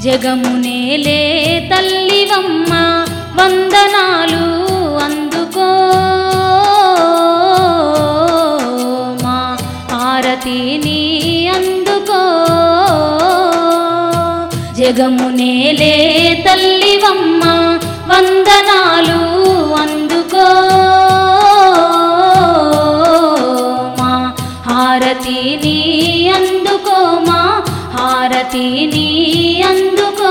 జగమునేలే తల్లివమ్మ వందనాలు అందుకో మా హారతిని అందుకో జగమునేలే తల్లివమ్మ వందనాలు అందుకో మా హారతిని అందుకో మా హారతిని అందుకో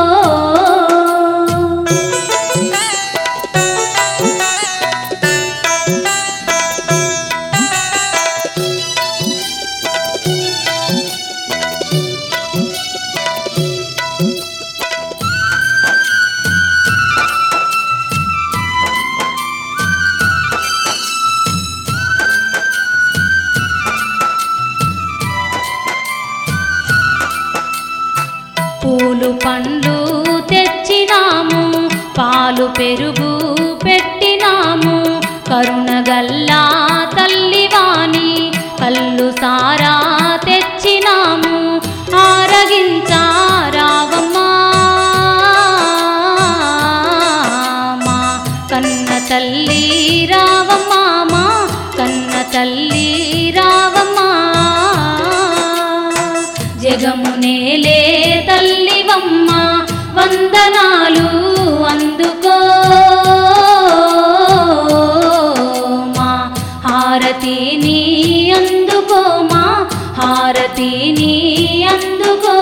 పూలు పండ్లు తెచ్చినాము పాలు పెరుగు పెట్టినాము కరుణగల్లా తల్లివాని కళ్ళు సారా తెచ్చినాము ఆరగించారావమ్మా మా కన్న తల్లి రావమ్మా మా కన్న తల్లి రావమ్మా జగమునేలే తల్లివమ్మ వందనాలు అందుకో మా హారతిని అందుకో మా హారతిని అందుకో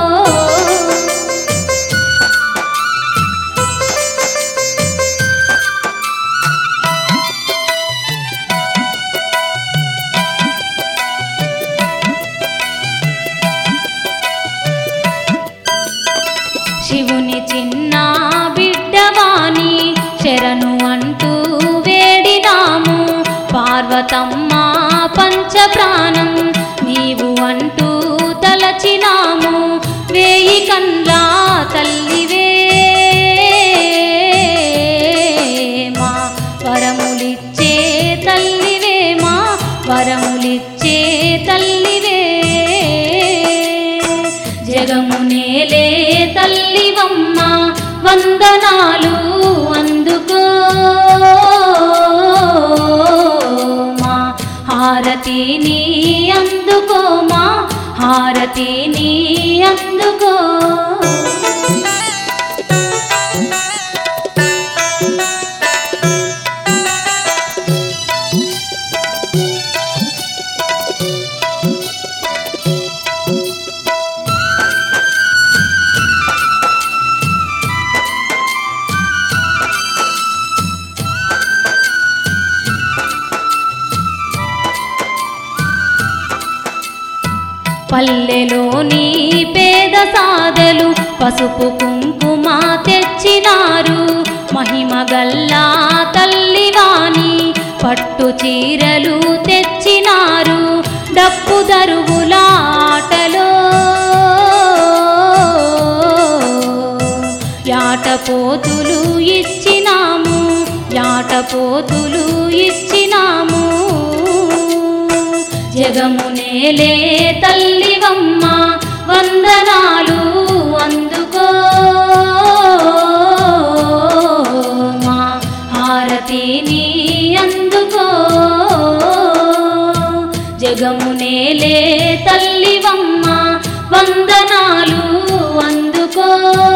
శివుని చిన్న బిడ్డవాని శరణు అంటూ వేడినాము పార్వతమ్మ పంచప్రాణం నీవు అంటూ తలచినాము వేయి కండ్లా తల్లివే మా వరములిచ్చే తల్లివే మా వరములిచ్చే తల్లివే జగమునేలే తల్లివమ్మ వందనాలు అందుకో మా హారతిని అందుకో మా హారతిని అందుకో పల్లెలోని పేద సాదలు పసుపు కుంకుమ తెచ్చినారు మహిమగల్లా తల్లివాని పట్టు చీరలు తెచ్చినారు డప్పు దరువుల ఆటలో యాటపోతులు ఇచ్చినాము యాటపోతులు ఇచ్చినాము జగమునేలే తల్లివమ్మ వందనాలు అందుకో మా హారతిని అందుకో జగమునేలే తల్లివమ్మ వందనాలు అందుకో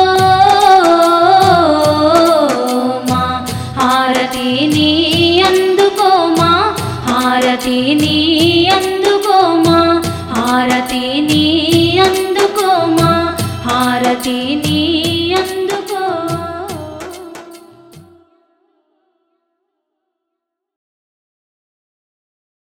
మా హారతిని అందుకో మా హారతిని అందుకో మా హారతిని అందుకో మా హారతిని